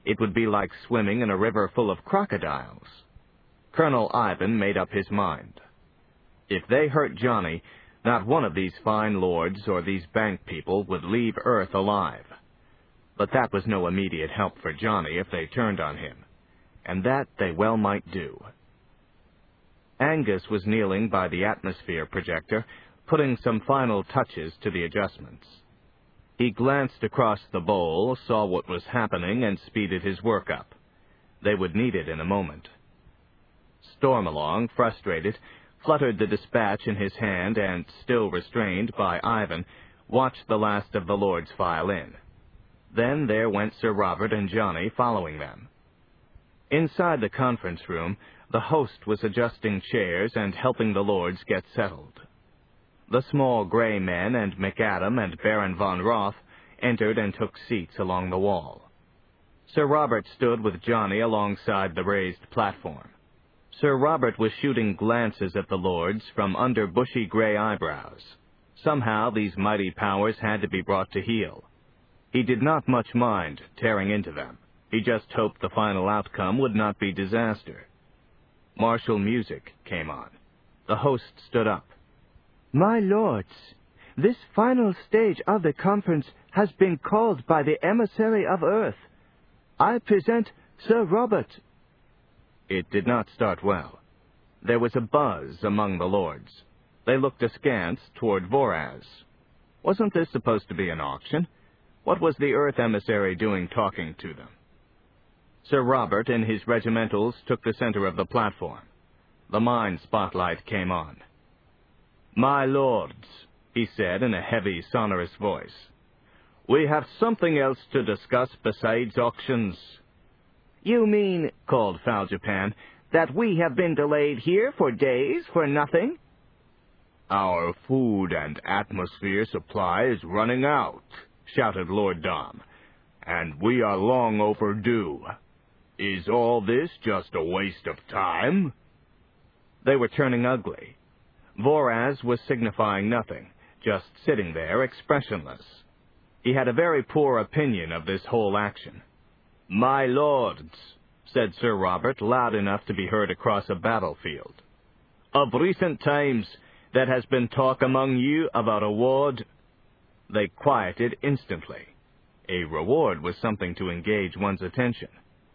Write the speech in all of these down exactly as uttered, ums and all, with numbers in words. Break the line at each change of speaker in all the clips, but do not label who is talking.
It would be like swimming in a river full of crocodiles. Colonel Ivan made up his mind. If they hurt Johnny, not one of these fine lords or these bank people would leave Earth alive. But that was no immediate help for Johnny if they turned on him, and that they well might do. Angus was kneeling by the atmosphere projector, putting some final touches to the adjustments. He glanced across the bowl, saw what was happening, and speeded his work up. They would need it in a moment. Stormalong, frustrated, fluttered the dispatch in his hand and, still restrained by Ivan, watched the last of the lords file in. Then there went Sir Robert and Johnny following them. Inside the conference room, the host was adjusting chairs and helping the lords get settled. The small gray men and McAdam and Baron von Roth entered and took seats along the wall. Sir Robert stood with Johnny alongside the raised platform. Sir Robert was shooting glances at the lords from under bushy gray eyebrows. Somehow these mighty powers had to be brought to heel. He did not much mind tearing into them. He just hoped the final outcome would not be disaster. Martial music came on. The host stood up.
My lords, this final stage of the conference has been called by the emissary of Earth. I present Sir Robert.
It did not start well. There was a buzz among the lords. They looked askance toward Voraz. Wasn't this supposed to be an auction? What was the Earth emissary doing talking to them? Sir Robert and his regimentals took the center of the platform. The mine spotlight came on. My lords, he said in a heavy, sonorous voice, we have something else to discuss besides auctions.
You mean, called Faljapan, that we have been delayed here for days for nothing?
Our food and atmosphere supply is running out, shouted Lord Dom, and we are long overdue. Is all this just a waste of time?
They were turning ugly. Voraz was signifying nothing, just sitting there expressionless. He had a very poor opinion of this whole action. My lords, said Sir Robert, loud enough to be heard across a battlefield, of recent times there has been talk among you of a reward. They quieted instantly. A reward was something to engage one's attention.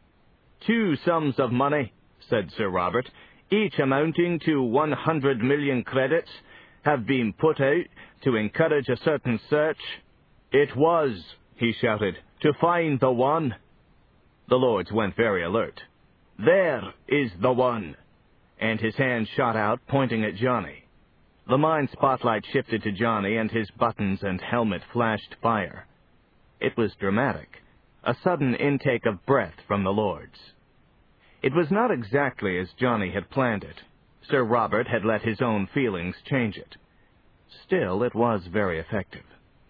Two sums of money, said Sir Robert, each amounting to one hundred million credits, have been put out to encourage a certain search. It was, he shouted, to find the one. The lords went very alert. There is the one. And his hand shot out, pointing at Johnny. The mine spotlight shifted to Johnny, and his buttons and helmet flashed fire. It was dramatic, a sudden intake of breath from the lords. It was not exactly as Johnny had planned it. Sir Robert had let his own feelings change it. Still, it was very effective.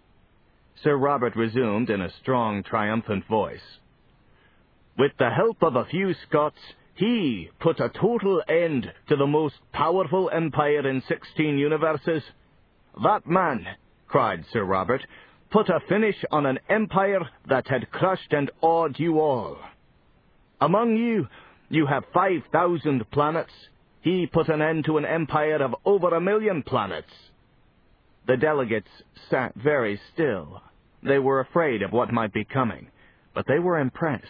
Sir Robert resumed in a strong, triumphant voice. With the help of a few Scots, he put a total end to the most powerful empire in sixteen universes. That man, cried Sir Robert, put a finish on an empire that had crushed and awed you all. Among you, you have five thousand planets. He put an end to an empire of over a million planets. The delegates sat very still. They were afraid of what might be coming, but they were impressed.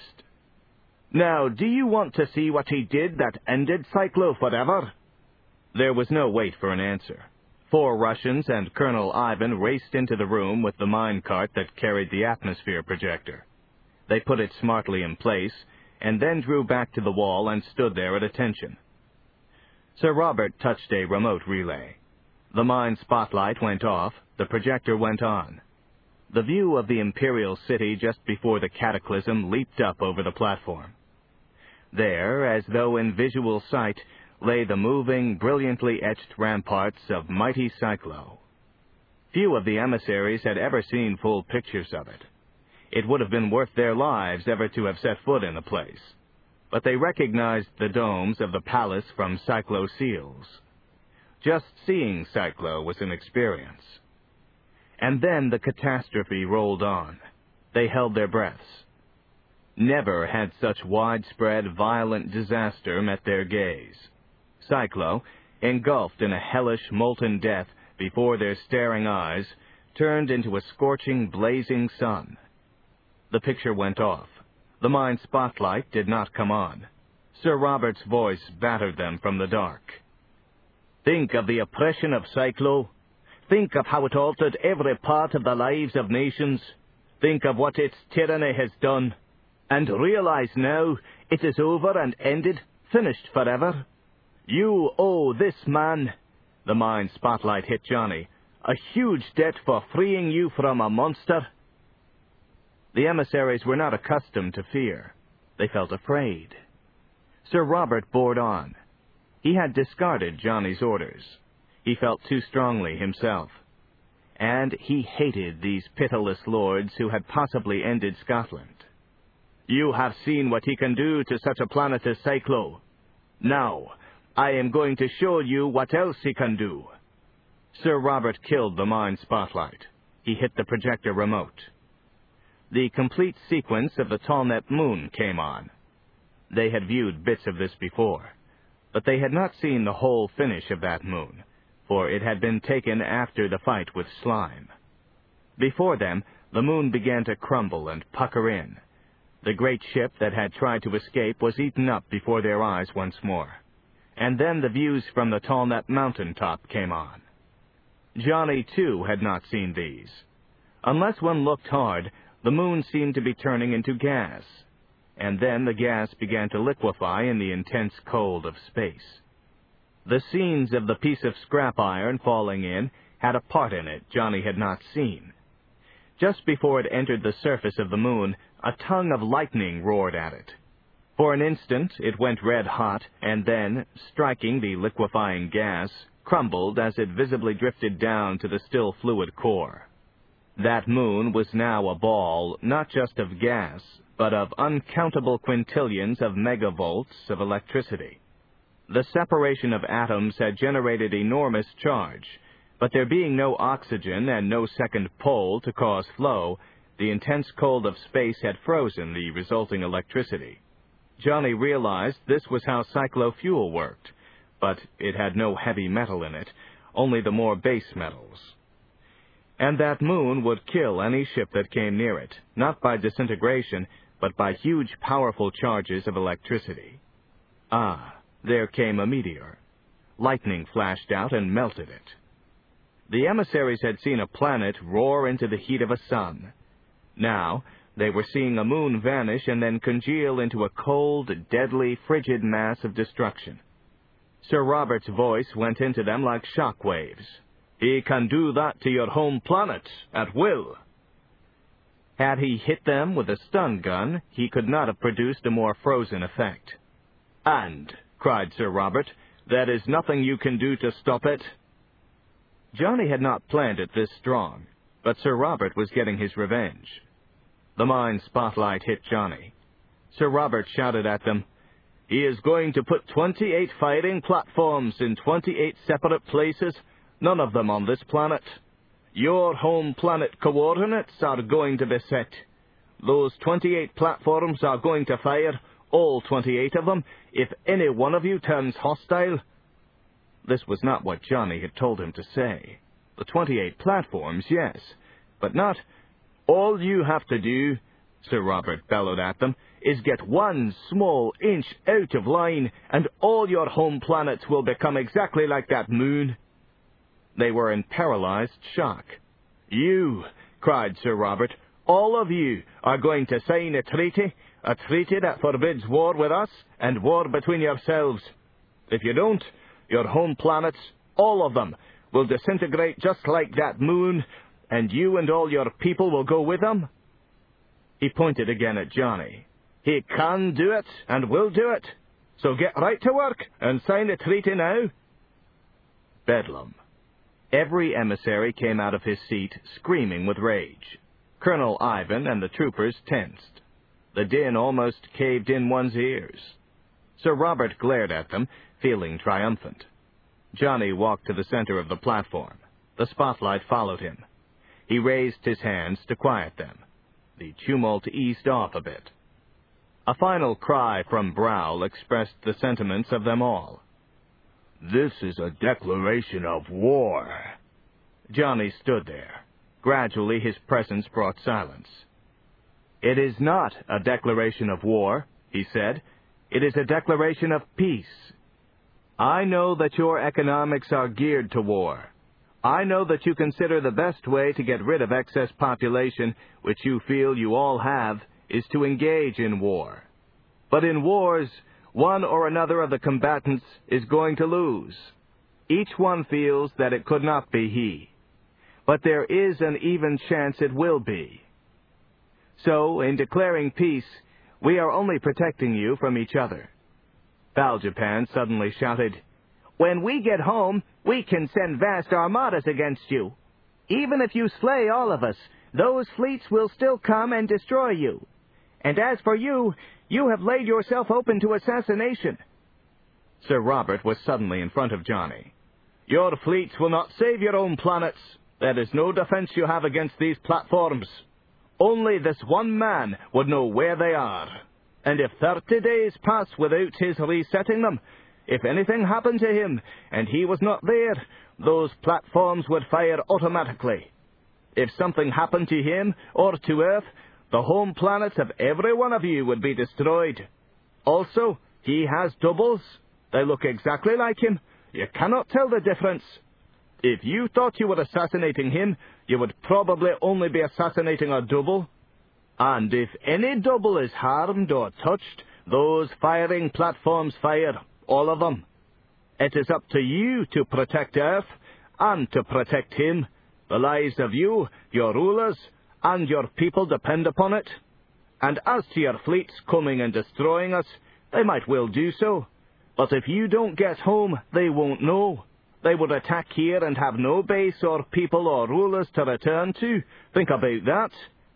Now, do you want to see what he did that ended Cyclo forever? There was no wait for an answer. Four Russians and Colonel Ivan raced into the room with the minecart that carried the atmosphere projector. They put it smartly in place, and then drew back to the wall and stood there at attention. Sir Robert touched a remote relay. The mine spotlight went off, the projector went on. The view of the Imperial City just before the cataclysm leaped up over the platform. There, as though in visual sight, lay the moving, brilliantly etched ramparts of mighty Cyclo. Few of the emissaries had ever seen full pictures of it. It would have been worth their lives ever to have set foot in the place. But they recognized the domes of the palace from Cyclo seals. Just seeing Cyclo was an experience. And then the catastrophe rolled on. They held their breaths. Never had such widespread, violent disaster met their gaze. Cyclo, engulfed in a hellish, molten death before their staring eyes, turned into a scorching, blazing sun. The picture went off. The mind spotlight did not come on. Sir Robert's voice battered them from the dark. Think of the oppression of Cyclo. Think of how it altered every part of the lives of nations. Think of what its tyranny has done. And realize now it is over and ended, finished forever. You owe this man, the mind spotlight hit Johnny, a huge debt for freeing you from a monster. The emissaries were not accustomed to fear. They felt afraid. Sir Robert bored on. He had discarded Johnny's orders. He felt too strongly himself. And he hated these pitiless lords who had possibly ended Scotland. You have seen what he can do to such a planet as Cyclo. Now, I am going to show you what else he can do. Sir Robert killed the mind spotlight. He hit the projector remote. The complete sequence of the Tallnet moon came on. They had viewed bits of this before, but they had not seen the whole finish of that moon, for it had been taken after the fight with Slime. Before them, the moon began to crumble and pucker in. The great ship that had tried to escape was eaten up before their eyes once more. And then the views from the Tallnet mountain top came on. Johnny, too, had not seen these. Unless one looked hard, the moon seemed to be turning into gas. And then the gas began to liquefy in the intense cold of space. The scenes of the piece of scrap iron falling in had a part in it Johnny had not seen. Just before it entered the surface of the moon, a tongue of lightning roared at it. For an instant, it went red hot, and then, striking the liquefying gas, crumbled as it visibly drifted down to the still fluid core. That moon was now a ball, not just of gas, but of uncountable quintillions of megavolts of electricity. The separation of atoms had generated enormous charge, but there being no oxygen and no second pole to cause flow, the intense cold of space had frozen the resulting electricity. Johnny realized this was how Cyclo fuel worked, but it had no heavy metal in it, only the more base metals. And that moon would kill any ship that came near it, not by disintegration, but by huge, powerful charges of electricity. Ah, there came a meteor. Lightning flashed out and melted it. The emissaries had seen a planet roar into the heat of a sun. Now, they were seeing a moon vanish and then congeal into a cold, deadly, frigid mass of destruction. Sir Robert's voice went into them like shock waves. He can do that to your home planet, at will. Had he hit them with a stun gun, he could not have produced a more frozen effect. And, cried Sir Robert, there is nothing you can do to stop it. Johnny had not planned it this strong, but Sir Robert was getting his revenge. The mind spotlight hit Johnny. Sir Robert shouted at them, He is going to put twenty-eight firing platforms in twenty-eight separate places, none of them on this planet. Your home planet coordinates are going to be set. Those twenty-eight platforms are going to fire, all twenty-eight of them, if any one of you turns hostile. This was not what Johnny had told him to say. The twenty-eight platforms, yes, but not, all you have to do, Sir Robert bellowed at them, is get one small inch out of line, and all your home planets will become exactly like that moon. They were in paralyzed shock. You, cried Sir Robert, all of you are going to sign a treaty, a treaty that forbids war with us and war between yourselves. If you don't, your home planets, all of them, will disintegrate just like that moon, and you and all your people will go with them. He pointed again at Johnny. He can do it and will do it. So get right to work and sign the treaty now. Bedlam. Every emissary came out of his seat, screaming with rage. Colonel Ivan and the troopers tensed. The din almost caved in one's ears. Sir Robert glared at them, feeling triumphant. Johnny walked to the center of the platform. The spotlight followed him. He raised his hands to quiet them. The tumult eased off a bit. A final cry from Browl expressed the sentiments of them all.
This is a declaration of war.
Johnny stood there. Gradually, his presence brought silence. It is not a declaration of war, he said. It is a declaration of peace. I know that your economics are geared to war. I know that you consider the best way to get rid of excess population, which you feel you all have, is to engage in war. But in wars, one or another of the combatants is going to lose. Each one feels that it could not be he. But there is an even chance it will be. So, in declaring peace, we are only protecting you from each other. Valjapan suddenly shouted, When we get home, we can send vast armadas against you. Even if you slay all of us, those fleets will still come and destroy you. And as for you, you have laid yourself open to assassination. Sir Robert was suddenly in front of Johnny. Your fleets will not save your own planets. There is no defense you have against these platforms. Only this one man would know where they are. And if thirty days pass without his resetting them, if anything happened to him and he was not there, those platforms would fire automatically. If something happened to him or to Earth, the home planets of every one of you would be destroyed. Also, he has doubles. They look exactly like him. You cannot tell the difference. If you thought you were assassinating him, you would probably only be assassinating a double. And if any double is harmed or touched, those firing platforms fire, all of them. It is up to you to protect Earth and to protect him. The lives of you, your rulers, and your people depend upon it. And as to your fleets coming and destroying us, they might well do so. But if you don't get home, they won't know. They would attack here and have no base or people or rulers to return to. Think about that.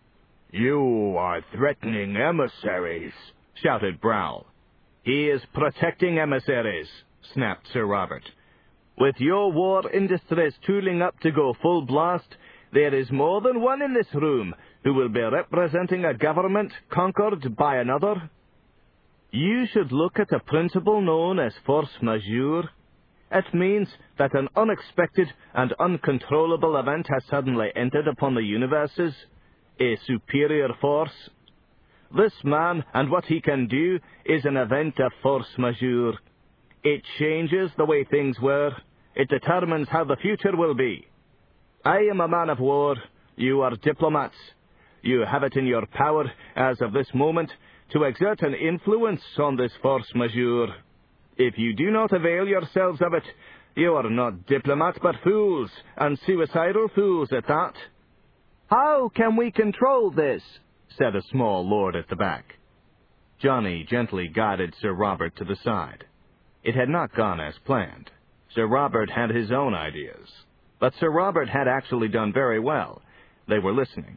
You are threatening emissaries,
shouted Browl. He is protecting emissaries, snapped Sir Robert. With your war industries tooling up to go full blast, there is more than one in this room who will be representing a government conquered by another. You should look at a principle known as force majeure. It means that an unexpected and uncontrollable event has suddenly entered upon the universes, a superior force. This man and what he can do is an event of force majeure. It changes the way things were. It determines how the future will be. I am a man of war. You are diplomats. You have it in your power, as of this moment, to exert an influence on this force majeure. If you do not avail yourselves of it, you are not diplomats but fools, and suicidal fools at that.
How can we control this?
Said a small lord at the back. Johnny gently guided Sir Robert to the side. It had not gone as planned. Sir Robert had his own ideas. But Sir Robert had actually done very well. They were listening.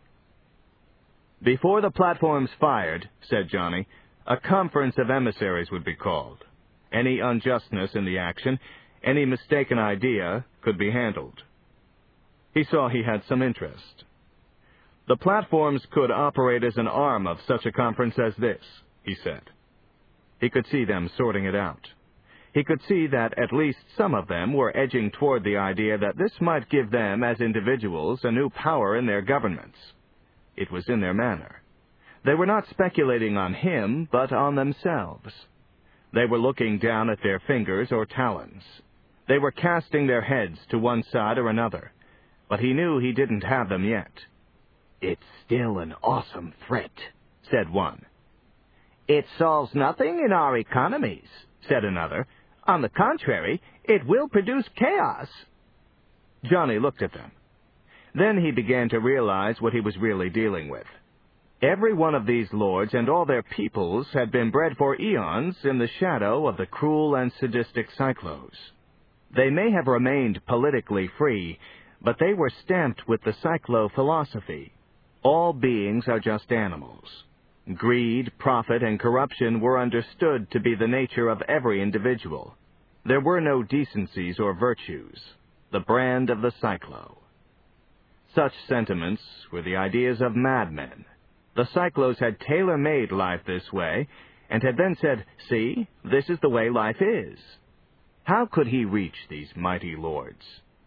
Before the platforms fired, said Johnny, a conference of emissaries would be called. Any unjustness in the action, any mistaken idea, could be handled. He saw he had some interest. The platforms could operate as an arm of such a conference as this, he said. He could see them sorting it out. He could see that at least some of them were edging toward the idea that this might give them, as individuals, a new power in their governments. It was in their manner. They were not speculating on him, but on themselves. They were looking down at their fingers or talons. They were casting their heads to one side or another, but he knew he didn't have them yet.
It's still an awesome threat, said one.
It solves nothing in our economies, said another. On the contrary, it will produce chaos.
Johnny looked at them. Then he began to realize what he was really dealing with. Every one of these lords and all their peoples had been bred for eons in the shadow of the cruel and sadistic Cyclos. They may have remained politically free, but they were stamped with the Cyclo philosophy. All beings are just animals. Greed, profit, and corruption were understood to be the nature of every individual. There were no decencies or virtues. The brand of the Cyclo. Such sentiments were the ideas of madmen. The Cyclos had tailor-made life this way, and had then said, "See, this is the way life is." How could he reach these mighty lords?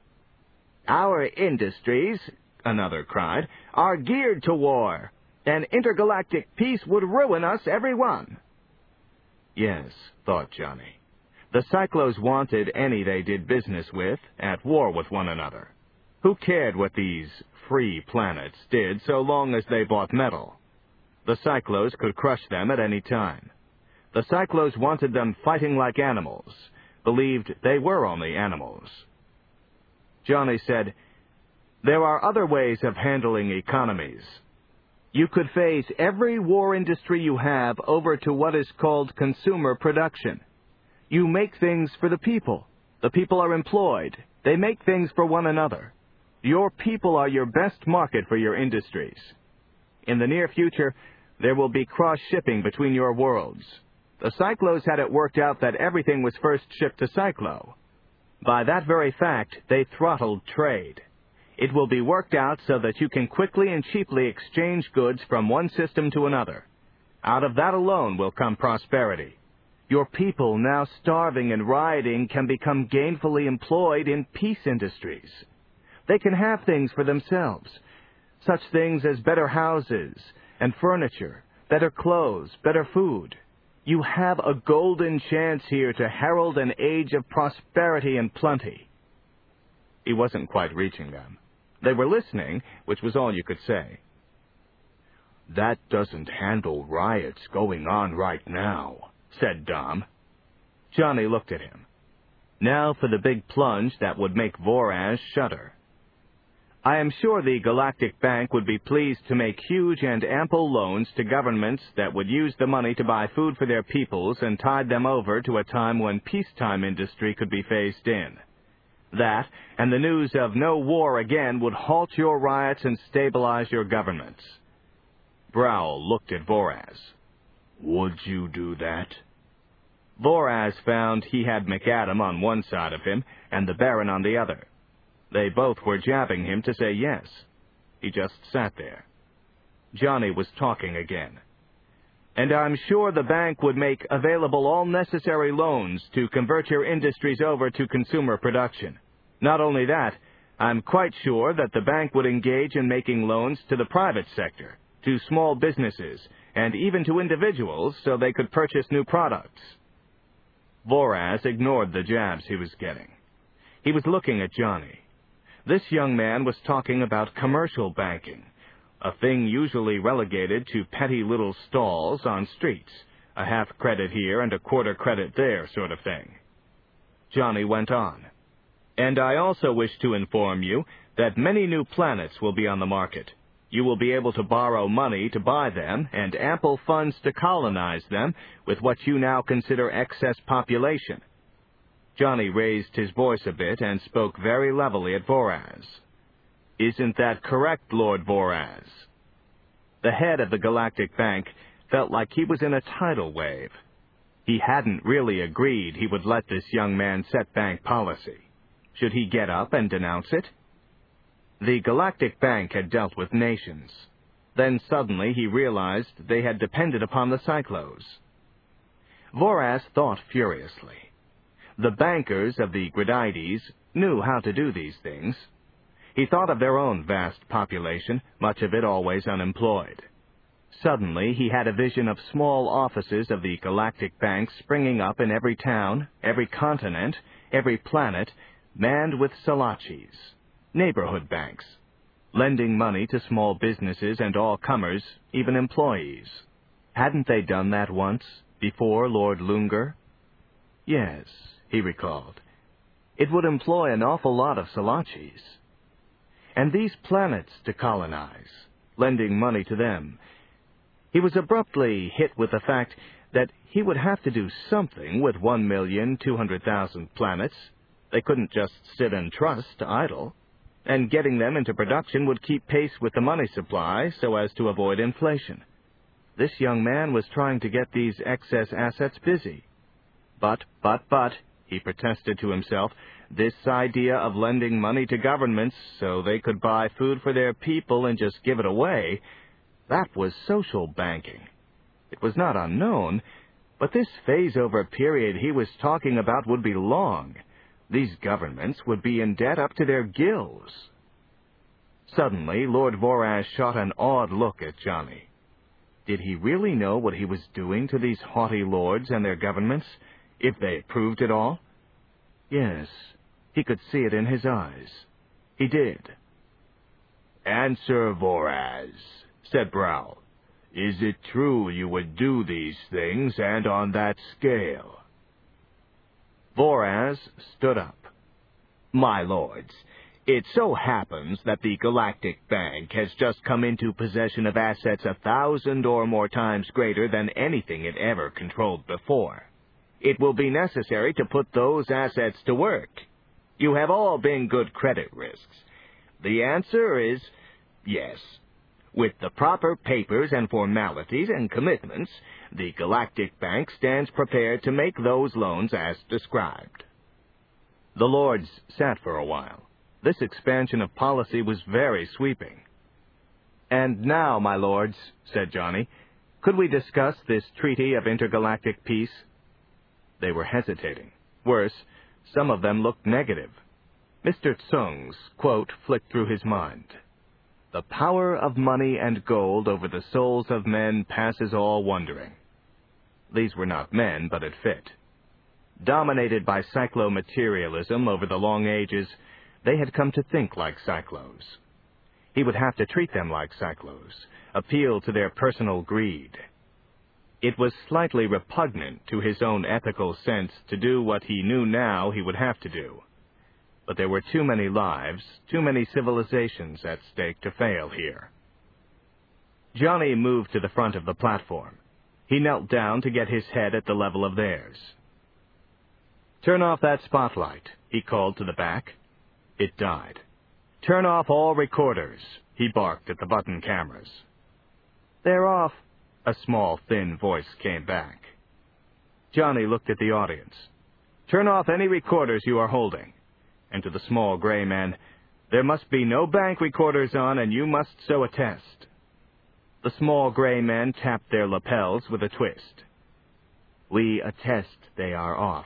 "Our industries," another cried, "are geared to war. An intergalactic peace would ruin us every one." Yes, thought Johnny. The Cyclos wanted any they did business with at war with one another. Who cared what these free planets did so long as they bought metal? The Cyclos could crush them at any time. The Cyclos wanted them fighting like animals, believed they were only animals. Johnny said, "There are other ways of handling economies. You could phase every war industry you have over to what is called consumer production. You make things for the people. The people are employed. They make things for one another. Your people are your best market for your industries. In the near future, there will be cross-shipping between your worlds. The Cyclos had it worked out that everything was first shipped to Cyclo. By that very fact, they throttled trade. It will be worked out so that you can quickly and cheaply exchange goods from one system to another. Out of that alone will come prosperity. Your people, now starving and rioting, can become gainfully employed in peace industries. They can have things for themselves, such things as better houses and furniture, better clothes, better food. You have a golden chance here to herald an age of prosperity and plenty." He wasn't quite reaching them. They were listening, which was all you could say. "That doesn't handle riots going on right now," said Dom. Johnny looked at him. Now for the big plunge that would make Voraz shudder. "I am sure the Galactic Bank would be pleased to make huge and ample loans to governments that would use the money to buy food for their peoples and tide them over to a time when peacetime industry could be phased in. That, and the news of no war again, would halt your riots and stabilize your governments." Browl looked at Voraz. "Would you do that?" Voraz found he had McAdam on one side of him and the Baron on the other. They both were jabbing him to say yes. He just sat there. Johnny was talking again. "And I'm sure the bank would make available all necessary loans to convert your industries over to consumer production. Not only that, I'm quite sure that the bank would engage in making loans to the private sector, to small businesses, and even to individuals so they could purchase new products." Voraz ignored the jabs he was getting. He was looking at Johnny. This young man was talking about commercial banking, a thing usually relegated to petty little stalls on streets, a half credit here and a quarter credit there sort of thing. Johnny went on. "And I also wish to inform you that many new planets will be on the market. You will be able to borrow money to buy them and ample funds to colonize them with what you now consider excess population." Johnny raised his voice a bit and spoke very levelly at Voraz. "Isn't that correct, Lord Voraz?" The head of the Galactic Bank felt like he was in a tidal wave. He hadn't really agreed he would let this young man set bank policy. Should he get up and denounce it? The Galactic Bank had dealt with nations. Then suddenly he realized they had depended upon the Cyclos. Voraz thought furiously. The bankers of the Gradides knew how to do these things. He thought of their own vast population, much of it always unemployed. Suddenly he had a vision of small offices of the Galactic Bank springing up in every town, every continent, every planet, manned with Salachis, neighborhood banks, lending money to small businesses and all comers, even employees. Hadn't they done that once, before Lord Lunger? Yes, he recalled. It would employ an awful lot of Salachis. And these planets to colonize, lending money to them. He was abruptly hit with the fact that he would have to do something with one million two hundred thousand planets. They couldn't just sit and trust idle. And getting them into production would keep pace with the money supply so as to avoid inflation. This young man was trying to get these excess assets busy. But, but, but, he protested to himself, this idea of lending money to governments so they could buy food for their people and just give it away, That was social banking. It was not unknown, but this phase-over period he was talking about would be long. These governments would be in debt up to their gills. Suddenly, Lord Voraz shot an awed look at Johnny. Did he really know what he was doing to these haughty lords and their governments, if they approved it all? Yes, he could see it in his eyes. He did.
"Answer, Voraz," said Browl. "Is it true you would do these things, and on that scale?"
Voraz stood up.
"My lords, it so happens that the Galactic Bank has just come into possession of assets a thousand or more times greater than anything it ever controlled before. It will be necessary to put those assets to work. You have all been good credit risks. The answer is yes. With the proper papers and formalities and commitments, the Galactic Bank stands prepared to make those loans as described."
The lords sat for a while. This expansion of policy was very sweeping. "And now, my lords," said Johnny, "could we discuss this treaty of intergalactic peace?" They were hesitating. Worse, some of them looked negative. Mister Tsung's quote flicked through his mind. "The power of money and gold over the souls of men passes all wondering." These were not men, but it fit. Dominated by cyclo-materialism over the long ages, they had come to think like cyclos. He would have to treat them like cyclos, appeal to their personal greed. It was slightly repugnant to his own ethical sense to do what he knew now he would have to do. But there were too many lives, too many civilizations at stake to fail here. Johnny moved to the front of the platform. He knelt down to get his head at the level of theirs. "Turn off that spotlight," he called to the back. It died. "Turn off all recorders," he barked at the button cameras. "They're off," a small, thin voice came back. Johnny looked at the audience. "Turn off any recorders you are holding." And to the small gray man, "There must be no bank recorders on, and you must so attest." The small gray men tapped their lapels with a twist. "We attest they are off."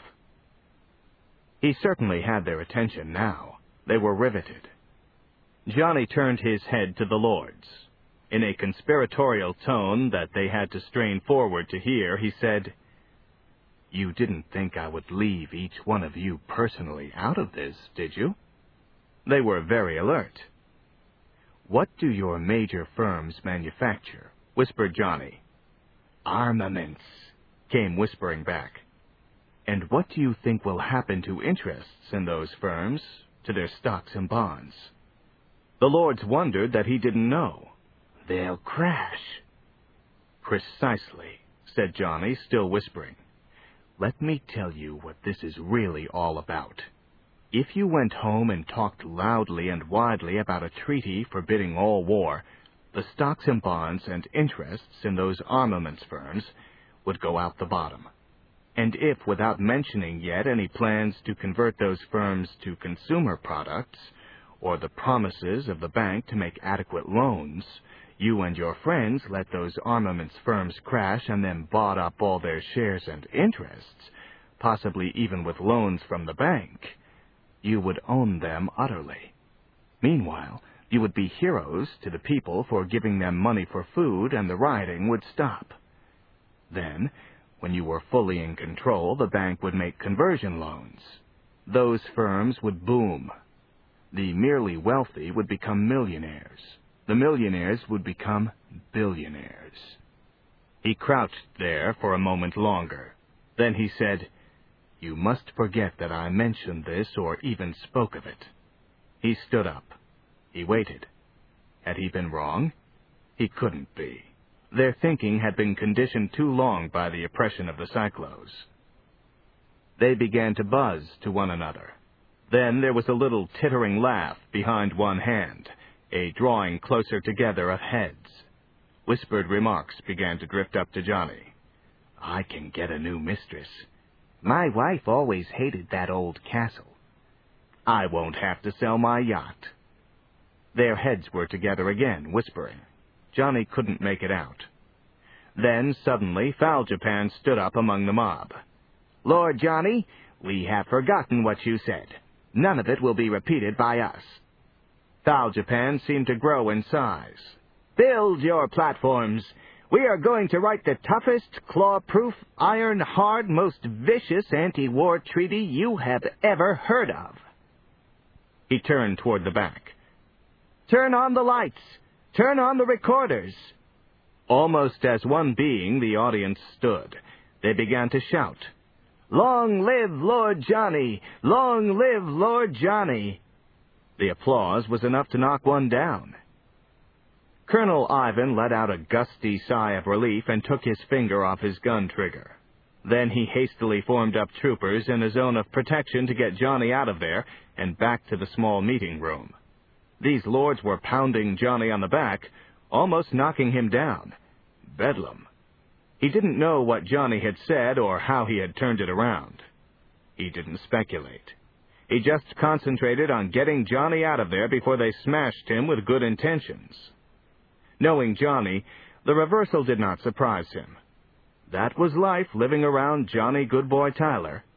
He certainly had their attention now. They were riveted. Johnny turned his head to the lords. In a conspiratorial tone that they had to strain forward to hear, he said, "You didn't think I would leave each one of you personally out of this, did you?" They were very alert. "What do your major firms manufacture?" whispered Johnny. "Armaments," came whispering back. "And what do you think will happen to interests in those firms, to their stocks and bonds?" The lords wondered that he didn't know. "They'll crash." "Precisely," said Johnny, still whispering. "Let me tell you what this is really all about. If you went home and talked loudly and widely about a treaty forbidding all war, the stocks and bonds and interests in those armaments firms would go out the bottom. And if, without mentioning yet any plans to convert those firms to consumer products, or the promises of the bank to make adequate loans, you and your friends let those armaments firms crash and then bought up all their shares and interests, possibly even with loans from the bank, you would own them utterly. Meanwhile, you would be heroes to the people for giving them money for food, and the rioting would stop. Then, when you were fully in control, the bank would make conversion loans. Those firms would boom. The merely wealthy would become millionaires. The millionaires would become billionaires." He crouched there for a moment longer. Then he said, "You must forget that I mentioned this or even spoke of it." He stood up. He waited. Had he been wrong? He couldn't be. Their thinking had been conditioned too long by the oppression of the cyclos. They began to buzz to one another. Then there was a little tittering laugh behind one hand, a drawing closer together of heads. Whispered remarks began to drift up to Johnny. "I can get a new mistress." "My wife always hated that old castle." "I won't have to sell my yacht." Their heads were together again, whispering. Johnny couldn't make it out. Then, suddenly, Foul Japan stood up among the mob.
"Lord Johnny, we have forgotten what you said. None of it will be repeated by us."
Foul Japan seemed to grow in size.
"Build your platforms. We are going to write the toughest, claw-proof, iron-hard, most vicious anti-war treaty you have ever heard of."
He turned toward the back.
"Turn on the lights. Turn on the recorders."
Almost as one being, the audience stood. They began to shout,
"Long live Lord Johnny! Long live Lord Johnny!"
The applause was enough to knock one down. Colonel Ivan let out a gusty sigh of relief and took his finger off his gun trigger. Then he hastily formed up troopers in a zone of protection to get Johnny out of there and back to the small meeting room. These lords were pounding Johnny on the back, almost knocking him down. Bedlam. He didn't know what Johnny had said or how he had turned it around. He didn't speculate. He just concentrated on getting Johnny out of there before they smashed him with good intentions. Knowing Johnny, the reversal did not surprise him. That was life living around Johnny Goodboy Tyler.